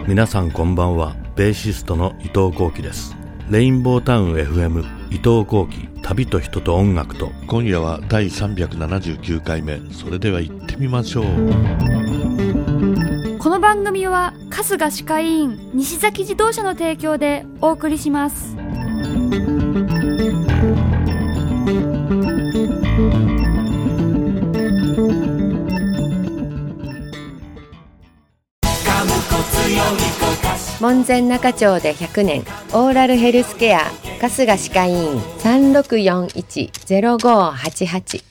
皆さんこんばんは。ベーシストの伊藤幸喜です。レインボータウン FM 伊藤幸喜、旅と人と音楽と。 今夜は第379回目。それでは行ってみましょう。 この番組は春日歯科医院西崎自動車の提供でお送りします。 門前仲町で100年オーラルヘルスケア春日歯科医院 3641-0588。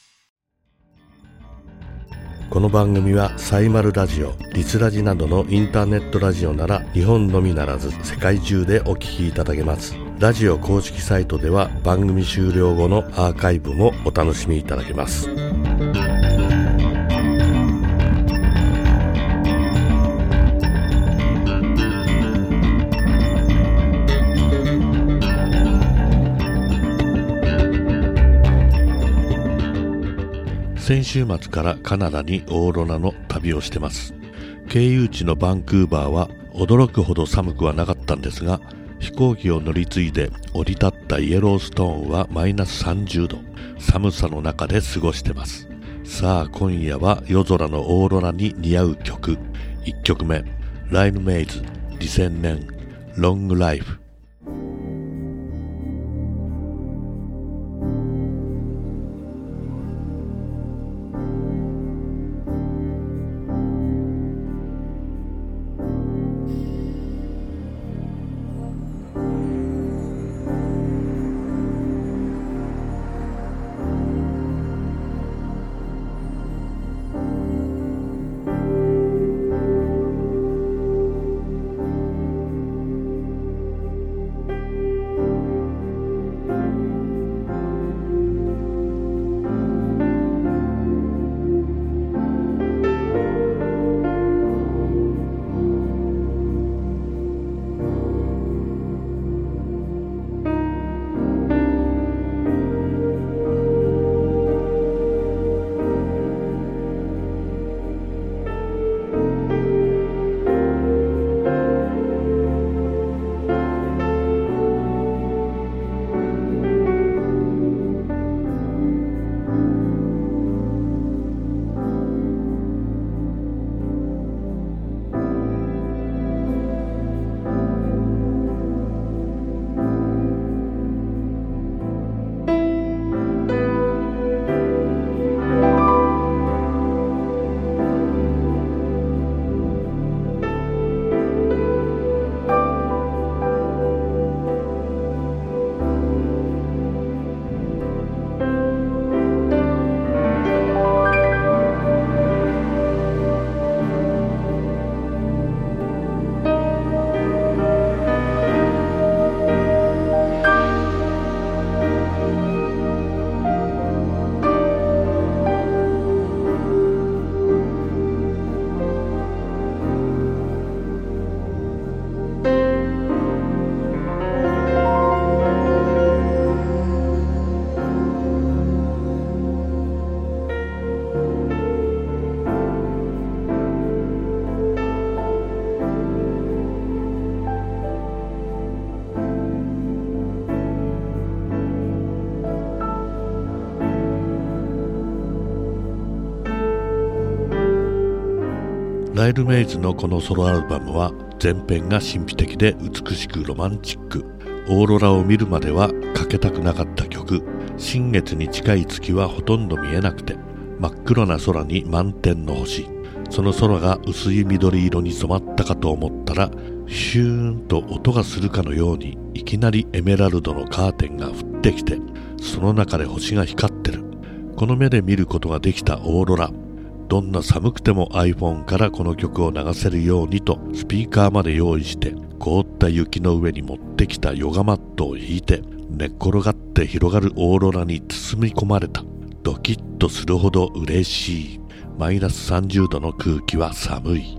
この番組はサイマルラジオ、リスラジなどのインターネットラジオなら日本のみならず世界中でお聞きいただけます。ラジオ公式サイトでは番組終了後のアーカイブもお楽しみいただけます。 先週末からカナダにオーロラの旅をしてます。経由地のバンクーバーは驚くほど寒くはなかったんですが、飛行機を乗り継いで降り立ったイエローストーンはマイナス30度、寒さの中で過ごしてます。さあ今夜は夜空のオーロラに似合う曲。1曲目、ライルメイズ2000年ロングライフ。ライルメイズのこのソロアルバムは全編が神秘的で美しくロマンチック。オーロラを見るまではかけたくなかった曲。新月に近い月はほとんど見えなくて、真っ黒な空に満天の星。その空が薄い緑色に染まったかと思ったら、シューンと音がするかのようにいきなりエメラルドのカーテンが降ってきて、その中で星が光ってる。この目で見ることができたオーロラ。どんな寒くても iPhone からこの曲を流せるようにとスピーカーまで用意して、凍った雪の上に持ってきたヨガマットを引いて、寝っ転がって広がるオーロラに包み込まれた。ドキッとするほど嬉しい。マイナス30度の空気は寒い。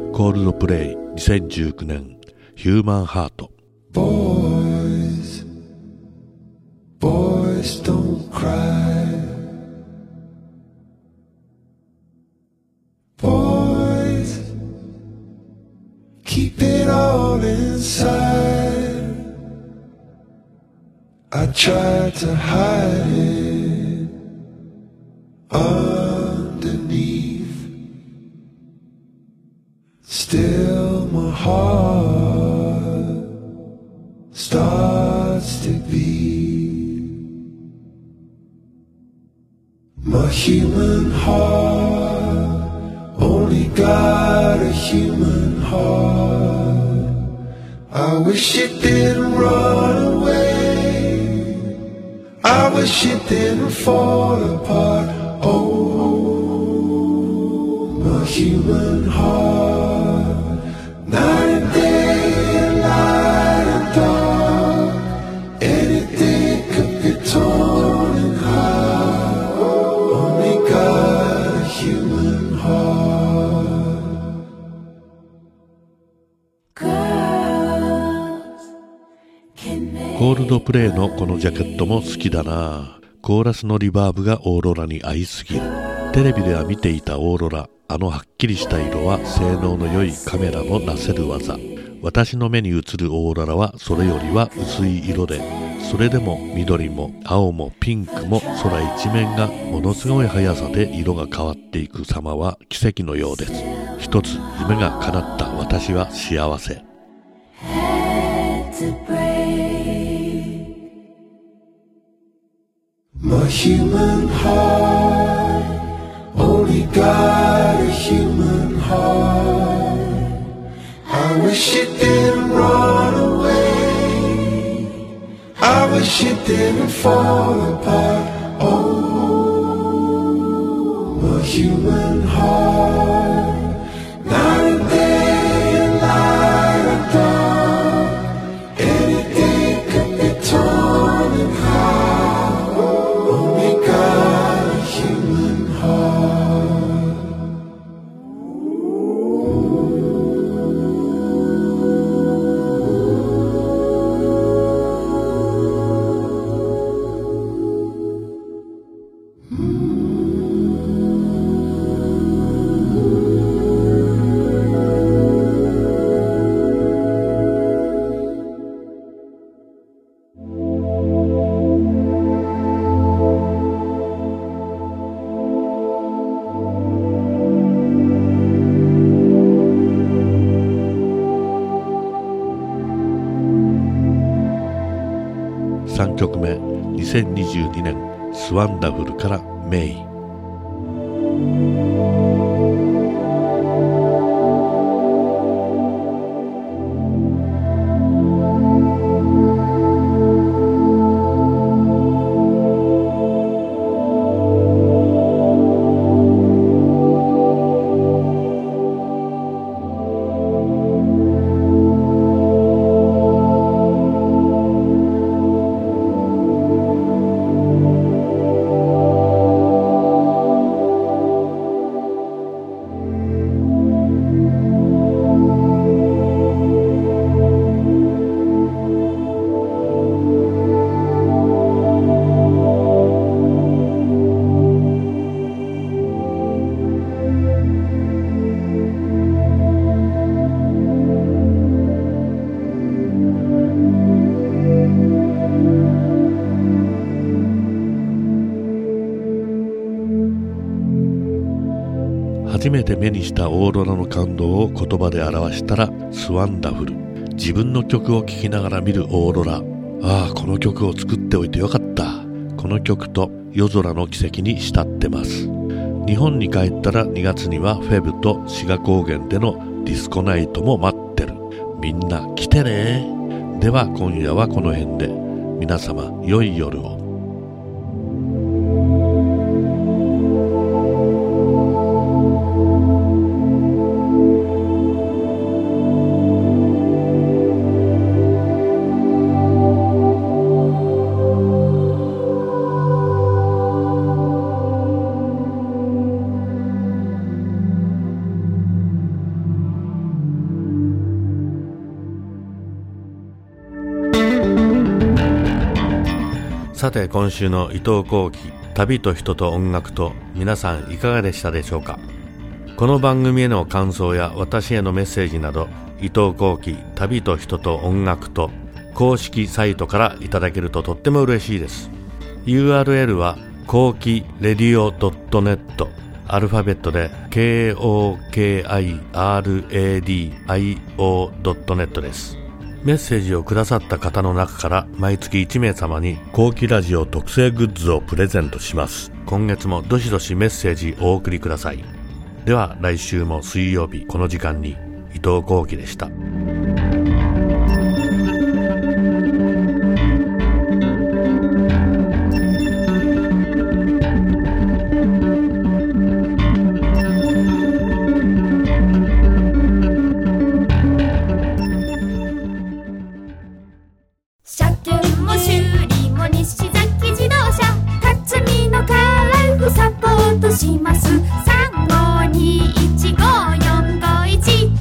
コールドプレイ2019年ヒューマンハート。 Boys, boys don't cry. Boys, keep it all inside. I tried to hide it underneath. Still my heart starts to beat. My human heart only got a human heart. I wish it didn't run away. I wish it didn't fall apart. Oh, my human heart. Night and day, light and dark, anything could be torn in half. Only got a human heart. コールドプレイのこのジャケットも好きだな。コーラスのリバーブがオーロラに合いすぎる。テレビでは見ていたオーロラ、あのはっきりした色は性能の良いカメラのなせる技。私の目に映るオーロラはそれよりは薄い色で、それでも緑も青もピンクも空一面がものすごい速さで色が変わっていく様は奇跡のようです。一つ夢が叶った私は幸せ。 My human heart only got a human heart. I wish it didn't run away. I wish it didn't fall apart. Oh, my human heart. Night and day and light and dark, anything could be torn in half. Only got a human heart. 3曲目、2022年スワンダフルからメイ。初めて目にしたオーロラの感動を言葉で表したらスワンダフル。自分の曲を聴きながら見るオーロラ。ああ、この曲を作っておいてよかった。この曲と夜空の奇跡に慕ってます。日本に帰ったら2月にはフェブと志賀高原でのディスコナイトも待ってる。みんな来てね。では今夜はこの辺で。皆様良い夜を。 さて今週の伊藤幸喜旅と人と音楽と、皆さんいかがでしたでしょうか。この番組への感想や私へのメッセージなど、伊藤幸喜旅と人と音楽と公式サイトからいただけるととっても嬉しいです。 URL はこうきレディオ .net、 アルファベットで KOKIRADIO.net です。メッセージをくださった方の中から毎月1名様に後期ラジオ特製グッズをプレゼントします。今月もどしどしメッセージお送りください。では来週も水曜日この時間に、伊藤幸喜でした。 車検も修理も西崎自動車、辰巳のカラフサポートします。35215451。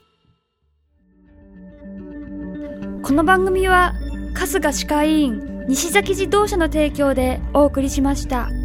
この番組は春日歯科医院西崎自動車の提供でお送りしました。